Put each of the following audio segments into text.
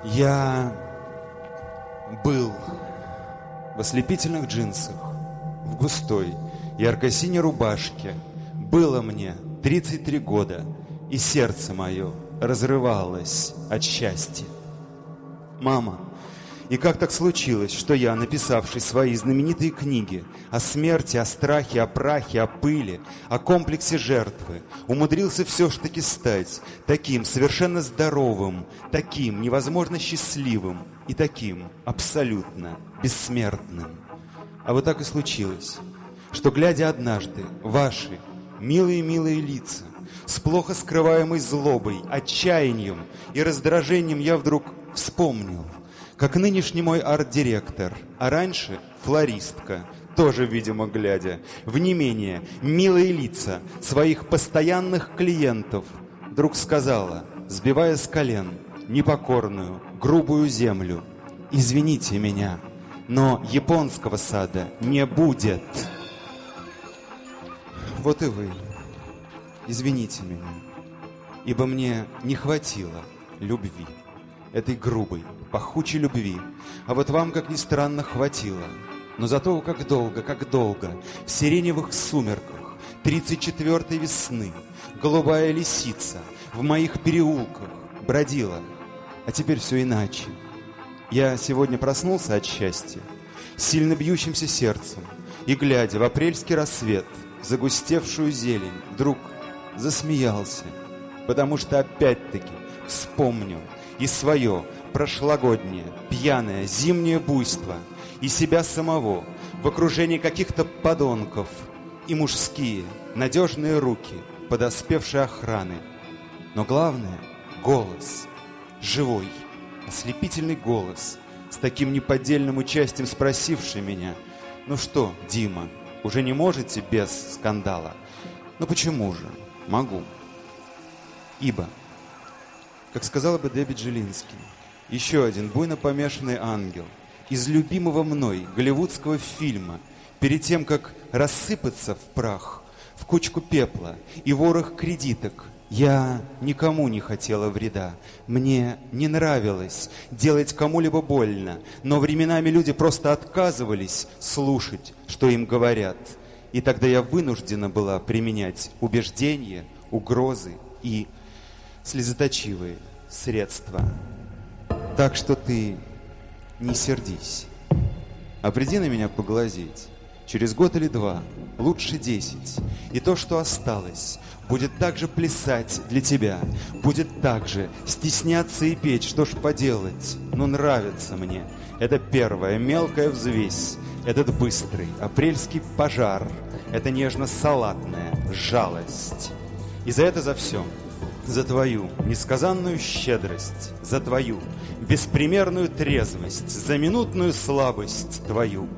Я был в ослепительных джинсах, в густой ярко-синей рубашке. Было мне 33 года, и сердце мое разрывалось от счастья. Мама, и как так случилось, что я, написавший свои знаменитые книги о смерти, о страхе, о прахе, о пыли, о комплексе жертвы, умудрился все ж таки стать таким совершенно здоровым, таким невозможно счастливым и таким абсолютно бессмертным? А вот так и случилось, что, глядя однажды в ваши милые-милые лица, с плохо скрываемой злобой, отчаянием и раздражением, я вдруг вспомнил, как нынешний мой арт-директор, а раньше флористка, тоже, видимо, глядя в не менее милые лица своих постоянных клиентов, вдруг сказала, сбивая с колен непокорную, грубую землю: «Извините меня, но японского сада не будет». Вот и вы, извините меня, ибо мне не хватило любви, этой грубой, пахучей любви, а вот вам, как ни странно, хватило. Но зато как долго, в сиреневых сумерках 34-й весны голубая лисица в моих переулках бродила. А теперь все иначе. Я сегодня проснулся от счастья, сильно бьющимся сердцем, и, глядя в апрельский рассвет, в загустевшую зелень, вдруг засмеялся, потому что опять-таки вспомнил и свое прошлогоднее пьяное зимнее буйство, и себя самого в окружении каких-то подонков, и мужские надежные руки подоспевшей охраны. Но главное — голос, живой, ослепительный голос, с таким неподдельным участием спросивший меня: «Ну что, Дима, уже не можете без скандала?» «Ну почему же? Могу. Ибо, как сказала бы Дебби Джилински, еще один буйно помешанный ангел из любимого мной голливудского фильма, перед тем, как рассыпаться в прах, в кучку пепла и ворох кредиток, я никому не хотела вреда. Мне не нравилось делать кому-либо больно, но временами люди просто отказывались слушать, что им говорят. И тогда я вынуждена была применять убеждения, угрозы и слезоточивые средства. Так что ты не сердись, а приди на меня поглазеть. Через год или два, лучше 10, и то, что осталось, будет так же плясать для тебя, будет так же стесняться и петь. Что ж поделать, но нравится мне эта первая мелкая взвесь, этот быстрый апрельский пожар, эта нежно-салатная жалость. И за это, за все, за твою несказанную щедрость, за твою беспримерную трезвость, за минутную слабость твою.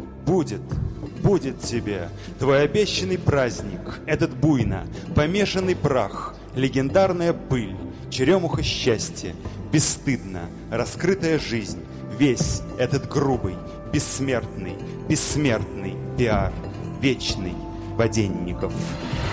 Будет тебе твой обещанный праздник, этот буйно помешанный прах, легендарная пыль, черемуха счастья, бесстыдно раскрытая жизнь, весь этот грубый, бессмертный пиар вечный Воденников.